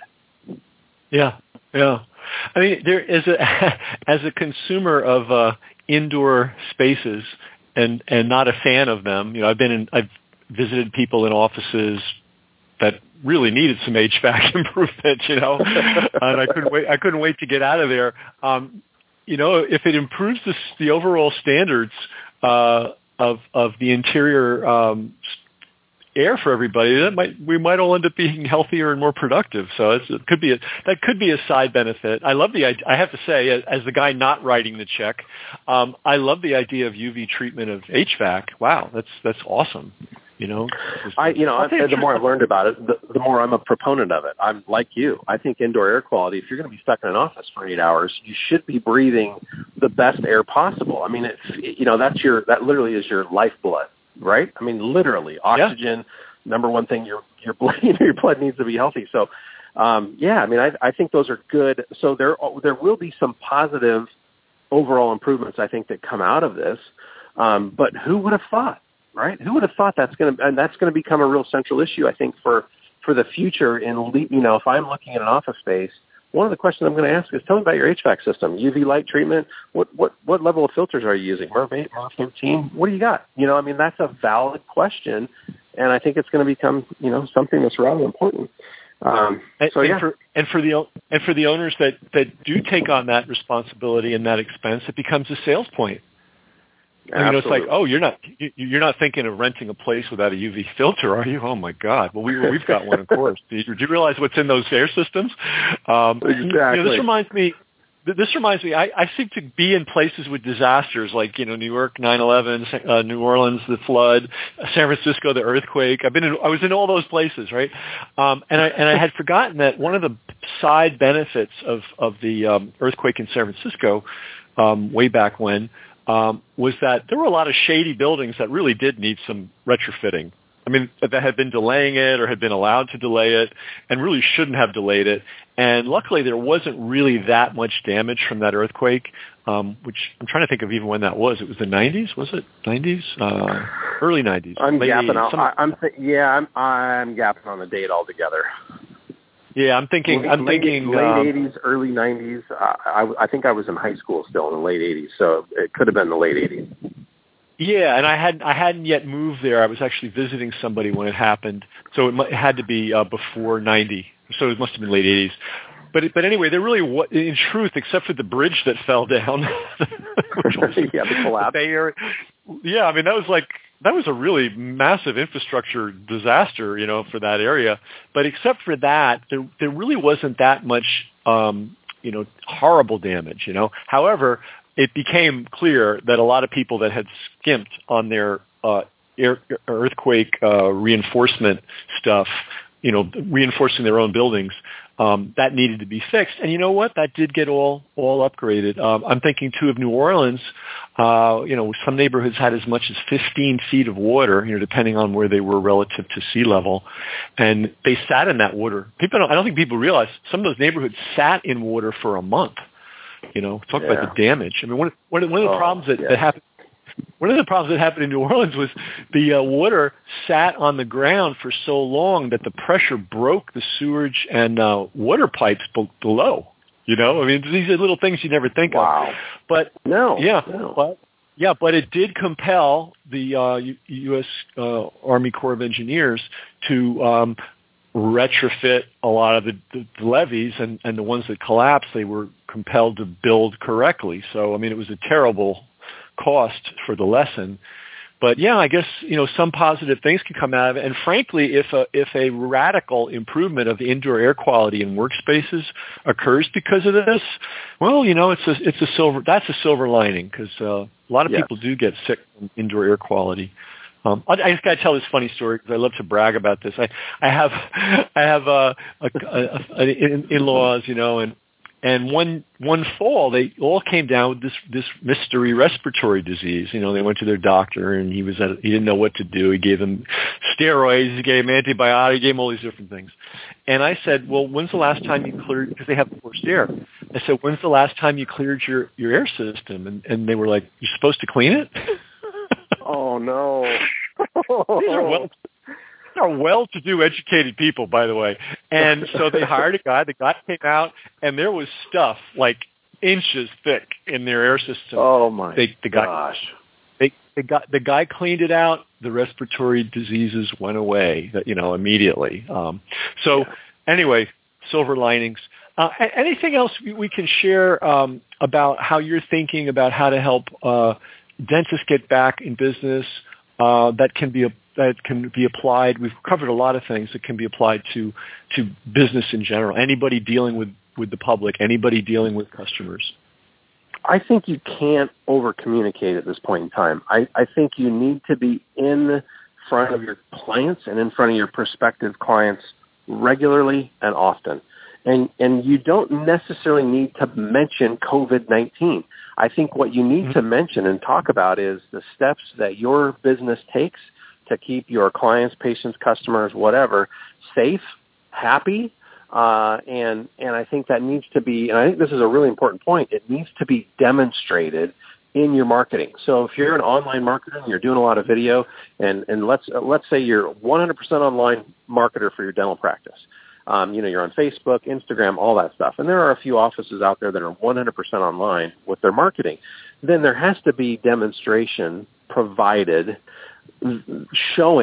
Yeah, yeah. I mean, there is a, as a consumer of uh, indoor spaces and, and not a fan of them, you know, I've been in, I've visited people in offices that really needed some H V A C improvement, you know, and I couldn't wait, I couldn't wait to get out of there. Um, you know, if it improves the, the overall standards, Uh, of of the interior um, air for everybody, that might we might all end up being healthier and more productive. So it's, it could be a, that could be a side benefit. I love the I have to say, as, as the guy not writing the check, um, I love the idea of U V treatment of H V A C. Wow, that's that's awesome. You know, I you know I, the more I've learned about it, the, the more I'm a proponent of it. I'm like you. I think indoor air quality, if you're going to be stuck in an office for eight hours, you should be breathing the best air possible. I mean, it's you know that's your that literally is your lifeblood, right? I mean, literally, oxygen, yeah. number one thing your your blood your blood needs to be healthy. So, um, yeah, I mean, I I think those are good. So there there will be some positive overall improvements, I think, that come out of this. Um, but who would have thought? Right? Who would have thought that's going to, and that's going to become a real central issue, I think, for, for the future. In, you know, if I'm looking at an office space, one of the questions I'm going to ask is, tell me about your H V A C system, U V light treatment. What, what, what level of filters are you using? MERV eight, MERV thirteen? What do you got? You know, I mean, that's a valid question. And I think it's going to become, you know, something that's rather important. Um, and, so and yeah. for and for the and for the owners that, that do take on that responsibility and that expense, it becomes a sales point. I mean, it's like, oh, you're not you're not thinking of renting a place without a U V filter, are you? Oh my God! Well, we we've got one, of course. Do you, do you realize what's in those air systems? Um, exactly. You know, this reminds me. This reminds me. I, I seem to be in places with disasters, like you know, New York, nine eleven, uh, New Orleans, the flood, San Francisco, the earthquake. I've been in. I was in all those places, right? Um, and I and I had forgotten that one of the side benefits of of the um, earthquake in San Francisco, um, way back when. Um, was that there were a lot of shady buildings that really did need some retrofitting. I mean, that had been delaying it or had been allowed to delay it and really shouldn't have delayed it. And luckily there wasn't really that much damage from that earthquake, um, which I'm trying to think of even when that was. It was the nineties, was it? nineties? Uh, early nineties. I'm gapping eighties, on, I, I'm th- yeah, I'm, I'm gapping on the date altogether. Yeah, I'm thinking. Late, I'm thinking late um, eighties, early nineties. I, I, I think I was in high school still in the late eighties, so it could have been the late eighties. Yeah, and I hadn't I hadn't yet moved there. I was actually visiting somebody when it happened, so it, mu- it had to be uh, before ninety. So it must have been late eighties. But but anyway, there really, wa- in truth, except for the bridge that fell down, which was, yeah, the collapse. The Bay Area, yeah, I mean that was like. That was a really massive infrastructure disaster, you know, for that area. But except for that, there there really wasn't that much, um, you know, horrible damage, you know. However, it became clear that a lot of people that had skimped on their uh, air, earthquake uh, reinforcement stuff, you know, reinforcing their own buildings, um, that needed to be fixed. And you know what? That did get all all upgraded. Um, I'm thinking, too, of New Orleans. Uh, you know, some neighborhoods had as much as fifteen feet of water, you know, depending on where they were relative to sea level. And they sat in that water. People don't, I don't think people realize some of those neighborhoods sat in water for a month. You know, talk yeah. about the damage. I mean, one, one, one of the oh, problems that, yeah. that happened, one of the problems that happened in New Orleans was the uh, water sat on the ground for so long that the pressure broke the sewage and uh, water pipes be- below. You know, I mean, these are little things you never think wow. of. But no, yeah, no. but yeah, but it did compel the uh, U- U.S. Uh, Army Corps of Engineers to um, retrofit a lot of the, the, the levees, and, and the ones that collapsed, they were compelled to build correctly. So, I mean, it was a terrible cost for the lesson. But yeah, I guess, you know, some positive things can come out of it. And frankly, if a, if a radical improvement of the indoor air quality in workspaces occurs because of this, well, you know, it's a, it's a silver, that's a silver lining, because uh, a lot of yes. people do get sick from indoor air quality. Um, I, I just got to tell this funny story because I love to brag about this. I, I have, I have uh, a, a, a, in, in-laws, you know, and And one one fall, they all came down with this this mystery respiratory disease. You know, they went to their doctor, and he was at, he didn't know what to do. He gave them steroids, he gave them antibiotics, he gave them all these different things. And I said, well, when's the last time you cleared, because they have the forced air. I said, when's the last time you cleared your, your air system? And, and they were like, you're supposed to clean it? Oh, no. These are well are well-to-do, educated people, by the way. And so they hired a guy. The guy came out, and there was stuff like inches thick in their air system. Oh, my they, the guy, gosh. They, the, guy, the guy cleaned it out. The respiratory diseases went away, you know, immediately. Um, so yeah. Anyway, silver linings. Uh, anything else we can share um, about how you're thinking about how to help uh, dentists get back in business uh, that can be a that can be applied? We've covered a lot of things that can be applied to to business in general. Anybody dealing with, with the public, anybody dealing with customers. I think you can't over-communicate at this point in time. I, I think you need to be in front of your clients and in front of your prospective clients regularly and often. And and you don't necessarily need to mention COVID nineteen. I think what you need mm-hmm. to mention and talk about is the steps that your business takes to keep your clients, patients, customers, whatever, safe, happy, uh, and and I think that needs to be, and I think this is a really important point, it needs to be demonstrated in your marketing. So if you're an online marketer and you're doing a lot of video, and, and let's uh, let's say you're one hundred percent online marketer for your dental practice. Um, you know, you're on Facebook, Instagram, all that stuff. And there are a few offices out there that are one hundred percent online with their marketing. Then there has to be demonstration provided showing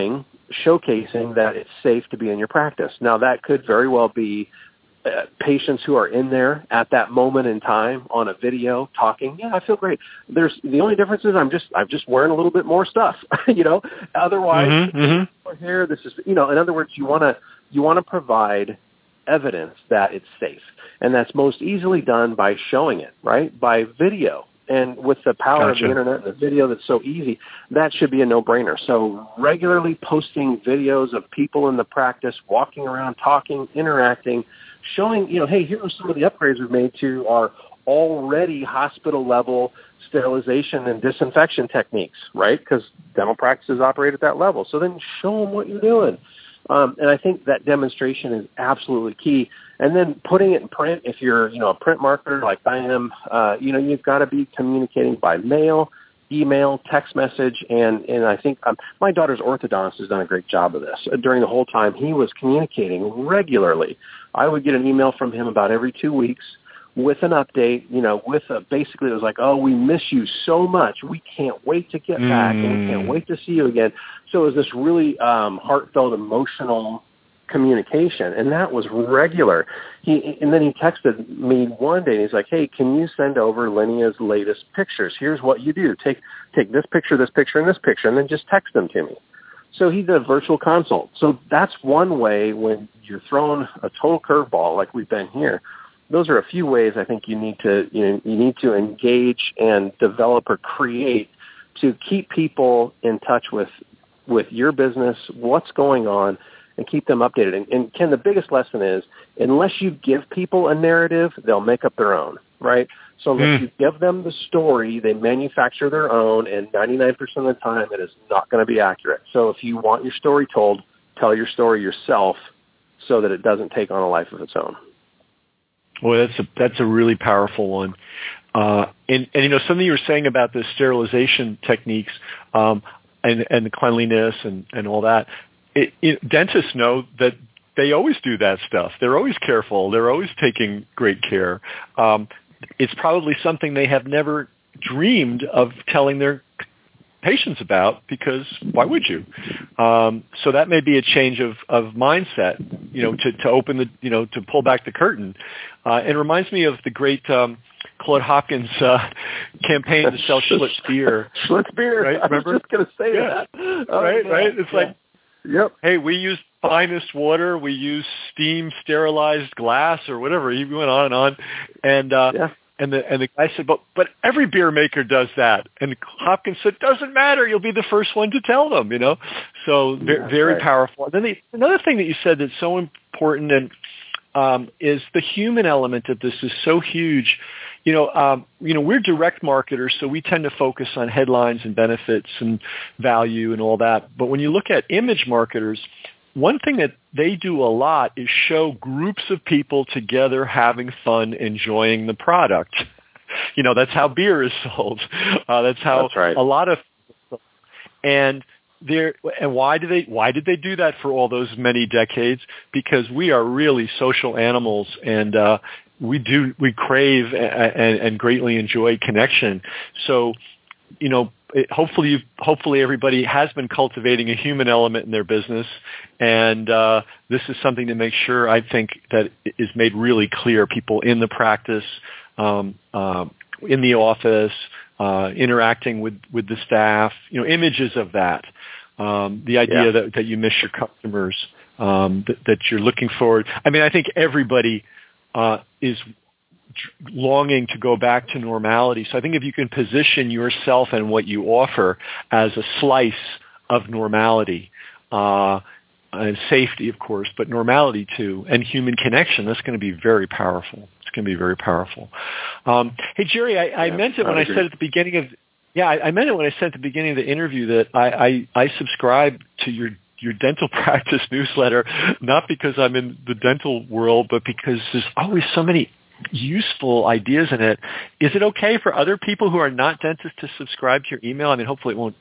showcasing that it's safe to be in your practice. Now, that could very well be uh, patients who are in there at that moment in time on a video talking, yeah, I feel great. There's the only difference is I'm just I'm just wearing a little bit more stuff, you know. Otherwise, mm-hmm, mm-hmm. here this is, you know. In other words, you want to you want to provide evidence that it's safe, and that's most easily done by showing it, right, by video. And with the power Gotcha. of the internet and the video that's so easy, that should be a no-brainer. So regularly posting videos of people in the practice, walking around, talking, interacting, showing, you know, hey, here are some of the upgrades we've made to our already hospital-level sterilization and disinfection techniques, right? Because dental practices operate at that level. So then show them what you're doing. Um, and I think that demonstration is absolutely key. And then putting it in print, if you're, you know, a print marketer like I am, uh, you know, you've got to be communicating by mail, email, text message. And, and I think um, my daughter's orthodontist has done a great job of this. During the whole time, he was communicating regularly. I would get an email from him about every two weeks with an update, you know, with a, basically it was like, oh, we miss you so much. We can't wait to get back, mm. and we can't wait to see you again. So it was this really um, heartfelt, emotional communication, and that was regular. He And then he texted me one day, and he's like, hey, can you send over Linnea's latest pictures? Here's what you do. Take take this picture, this picture, and this picture, and then just text them to me. So he did a virtual consult. So that's one way when you're throwing a total curveball like we've been here. Those are a few ways I think you need to you know, you need to engage and develop or create to keep people in touch with with your business, what's going on, and keep them updated. And, and Ken, the biggest lesson is unless you give people a narrative, they'll make up their own, right? So unless mm. you give them the story, they manufacture their own, and ninety-nine percent of the time it is not going to be accurate. So if you want your story told, tell your story yourself so that it doesn't take on a life of its own. Well, that's a that's a really powerful one, uh, and and you know something you were saying about the sterilization techniques um, and and the cleanliness and, and all that. It, it, dentists know that they always do that stuff. They're always careful. They're always taking great care. Um, it's probably something they have never dreamed of telling their patients about, because why would you? Um, so that may be a change of, of mindset, you know, to, to open the, you know, to pull back the curtain. Uh, it reminds me of the great um, Claude Hopkins uh, campaign to sell Schlitz beer. Schlitz beer, right? Remember? I was just going to say yeah. that. Oh, right, yeah. right? It's yeah. like, yep. Hey, we use finest water. We use steam sterilized glass or whatever. He went on and on, and uh, yeah. and the and the guy said, "But but every beer maker does that." And Hopkins said, "Doesn't matter. You'll be the first one to tell them." You know, so very, very right. powerful. And then the, another thing that you said that's so important and um, is the human element of this is so huge. You know, um, you know, we're direct marketers, so we tend to focus on headlines and benefits and value and all that. But when you look at image marketers, one thing that they do a lot is show groups of people together having fun, enjoying the product. You know, that's how beer is sold. Uh, that's how that's right. a lot of and there. And why do they? Why did they do that for all those many decades? Because we are really social animals, and uh, we do we crave and, and greatly enjoy connection. So, you know, it, hopefully, hopefully everybody has been cultivating a human element in their business, and uh, this is something to make sure, I think, that is made really clear. People in the practice, um, uh, in the office, uh, interacting with, with the staff, you know, images of that. Um, the idea yeah. that, that you miss your customers, um, that, that you're looking forward. I mean, I think everybody uh, is longing to go back to normality. So I think if you can position yourself and what you offer as a slice of normality, uh, and safety, of course, but normality too, and human connection, that's going to be very powerful. It's going to be very powerful. Um, hey, Jerry, I, I yeah, meant it when I, I said at the beginning of, yeah, I, I meant it when I said at the beginning of the interview that I, I, I subscribe to your your dental practice newsletter, not because I'm in the dental world, but because there's always so many useful ideas in it. Is it okay for other people who are not dentists to subscribe to your email? I mean, hopefully it won't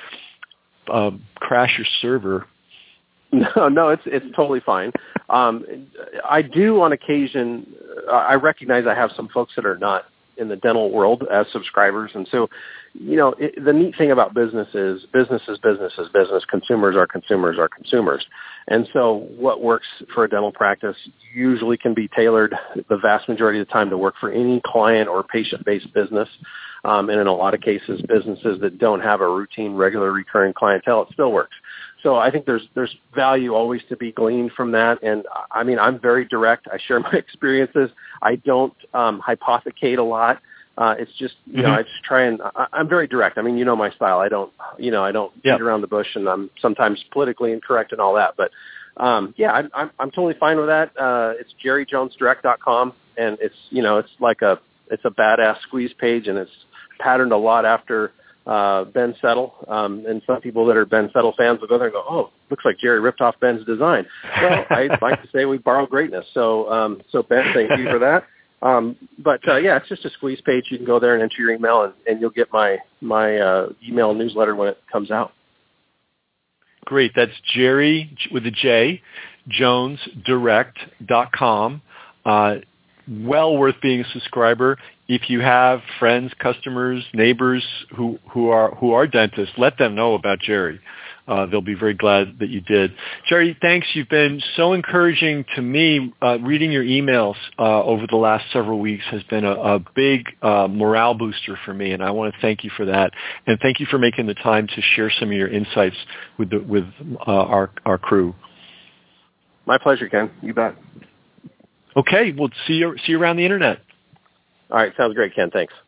um, crash your server. No, no, it's it's totally fine. Um, I do on occasion. I recognize I have some folks that are not in the dental world as subscribers. And so, you know, it, the neat thing about business is business is business is business. Consumers are consumers are consumers. And so what works for a dental practice usually can be tailored the vast majority of the time to work for any client or patient-based business. Um, and in a lot of cases, businesses that don't have a routine, regular, recurring clientele, it still works. So I think there's there's value always to be gleaned from that. And I mean, I'm very direct. I share my experiences. I don't um, hypothecate a lot. Uh, it's just, you know, mm-hmm. I just try and I, I'm very direct. I mean, you know my style. I don't, you know, I don't yep. beat around the bush, and I'm sometimes politically incorrect and all that. But um, yeah, I'm, I'm I'm totally fine with that. Uh, it's jerry jones direct dot com, and it's, you know, it's like a it's a badass squeeze page, and it's patterned a lot after uh, Ben Settle. Um, and some people that are Ben Settle fans will go there and go, oh, looks like Jerry ripped off Ben's design. Well, I'd like to say we borrow greatness. So um, so Ben, thank you for that. Um, but, uh, yeah, it's just a squeeze page. You can go there and enter your email, and, and you'll get my, my, uh, email newsletter when it comes out. Great. That's Jerry with a J, jones direct dot com. Uh, well worth being a subscriber. If you have friends, customers, neighbors who, who are, who are dentists, let them know about Jerry. Uh, they'll be very glad that you did. Jerry, thanks. You've been so encouraging to me. Uh, reading your emails uh, over the last several weeks has been a, a big uh, morale booster for me, and I want to thank you for that. And thank you for making the time to share some of your insights with the, with uh, our our crew. My pleasure, Ken. You bet. Okay, we'll see you see you around the internet. All right, sounds great, Ken. Thanks.